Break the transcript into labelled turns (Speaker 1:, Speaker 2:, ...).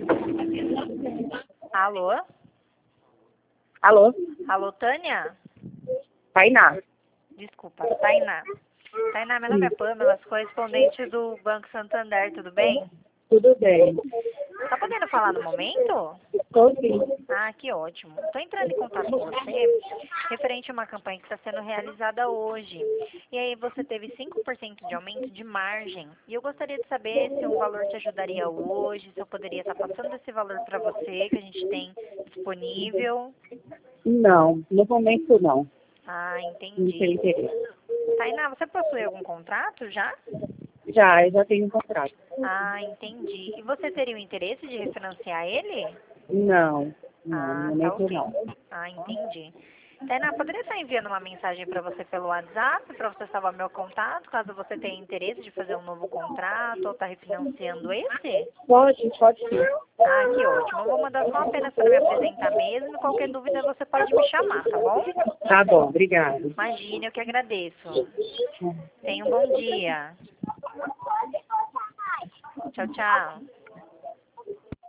Speaker 1: Alô?
Speaker 2: Alô?
Speaker 1: Alô, Tânia?
Speaker 2: Tainá.
Speaker 1: Desculpa, Tainá. Tainá, meu nome é Pamela, sou correspondente do Banco Santander, tudo bem?
Speaker 2: Tudo bem?
Speaker 1: Tá podendo falar no momento?
Speaker 2: Estou sim.
Speaker 1: Ah, que ótimo. Estou entrando em contato com você referente a uma campanha que está sendo realizada hoje. E aí você teve 5% de aumento de margem. E eu gostaria de saber se um valor te ajudaria hoje, se eu poderia estar passando esse valor para você, que a gente tem disponível.
Speaker 2: Não, no momento não.
Speaker 1: Ah,
Speaker 2: Não tenho
Speaker 1: entendi.
Speaker 2: interesse.
Speaker 1: Tainá, você possui algum contrato já?
Speaker 2: Eu já tenho um contrato.
Speaker 1: Ah, entendi. E você teria o interesse de refinanciar ele?
Speaker 2: Não, no
Speaker 1: Ah, tá
Speaker 2: momento
Speaker 1: ok.
Speaker 2: não.
Speaker 1: Ah, entendi. Tainá, poderia estar enviando uma mensagem para você pelo WhatsApp, para você salvar meu contato, caso você tenha interesse de fazer um novo contrato ou estar refinanciando esse?
Speaker 2: Pode sim.
Speaker 1: Ah, que ótimo. Eu vou mandar só apenas para me apresentar mesmo. Qualquer dúvida você pode me chamar, tá bom?
Speaker 2: Tá bom, obrigado.
Speaker 1: Imagine, eu que agradeço. Tenha um bom dia. Tchau, tchau.